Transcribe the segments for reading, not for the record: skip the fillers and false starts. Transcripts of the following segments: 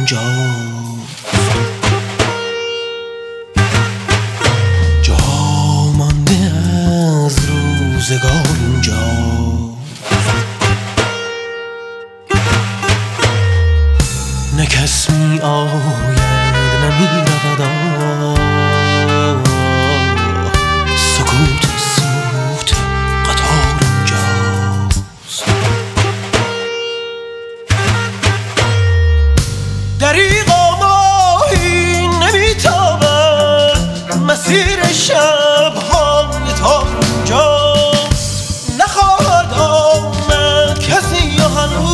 اینجا، جا مانده از روزگار اینجا. نه کس می آید نه می رود، سکوت سوت قطار اینجاست. دریغا ماهی نمیتابد، مسیر شب‌های تار اینجاست. نخواهد آمد کسی و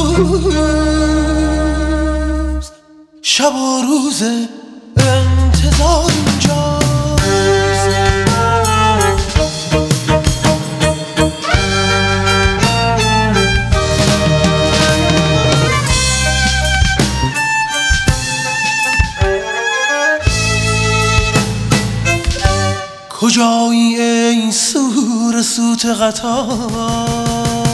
هنوز شب و روز انتظار اینجاست. کجایی ای سور سوت قطار،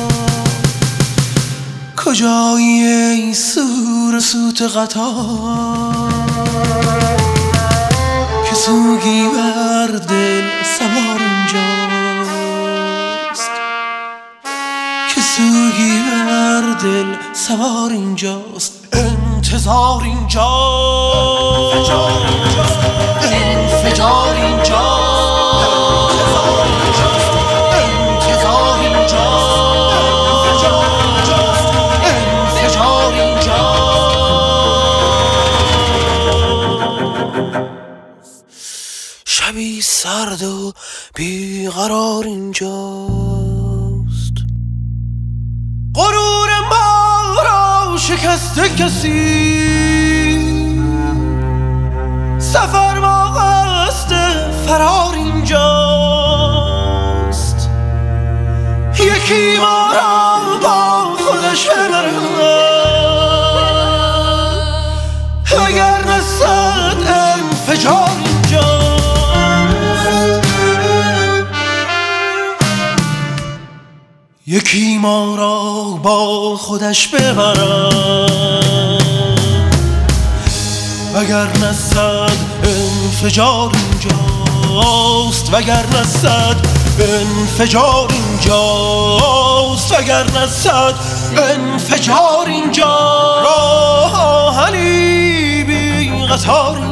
کجایی ای سور سوت قطار، که سوگی بر دل سوار اینجاست، که سوگی بر دل سوار اینجاست. انتظار اینجاست، انفجار اینجاست. شبی سرد و بیقرار اینجاست. غرور ما را شکسته کسی، سفر ما قصد فرار اینجاست. یکی ما را با خودش ببره، اگر نصد انفجار اینجاست. یکی ما را با خودش ببرد، وگرنه صد انفجار اینجاست، وگرنه صد انفجار اینجاست، وگرنه صد انفجار اینجاست. راهنی بی قطار